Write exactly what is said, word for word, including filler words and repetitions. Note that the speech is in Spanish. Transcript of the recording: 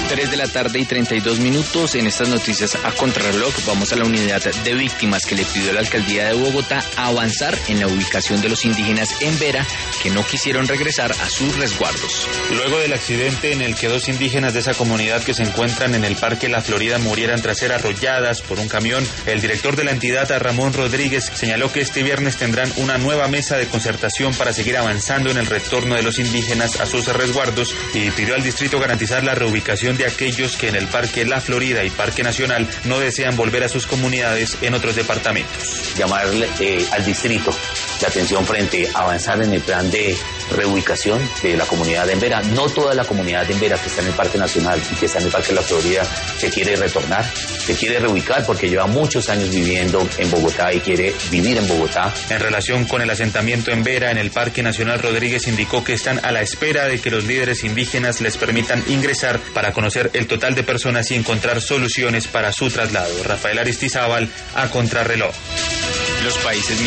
tres de la tarde y treinta y dos minutos. En estas noticias a contrarreloj vamos a la unidad de víctimas que le pidió a la alcaldía de Bogotá avanzar en la ubicación de los indígenas en Vera que no quisieron regresar a sus resguardos. Luego del accidente en el que dos indígenas de esa comunidad que se encuentran en el Parque La Florida murieran tras ser arrolladas por un camión, el director de la entidad, Ramón Rodríguez, señaló que este viernes tendrán una nueva mesa de concertación para seguir avanzando en el retorno de los indígenas a sus resguardos y pidió al distrito garantizar la reubicación de aquellos que en el Parque La Florida y Parque Nacional no desean volver a sus comunidades en otros departamentos. Llamarle eh, al distrito la atención frente a avanzar en el plan de reubicación de la comunidad de Embera. No toda la comunidad de Embera que está en el Parque Nacional y que está en el Parque La Florida se quiere retornar, se quiere reubicar porque lleva muchos años viviendo en Bogotá y quiere vivir en Bogotá. En relación con el asentamiento en Vera en el Parque Nacional, Rodríguez indicó que están a la espera de que los líderes indígenas les permitan ingresar para conocer el total de personas y encontrar soluciones para su traslado. Rafael Aristizábal, a contrarreloj. Los países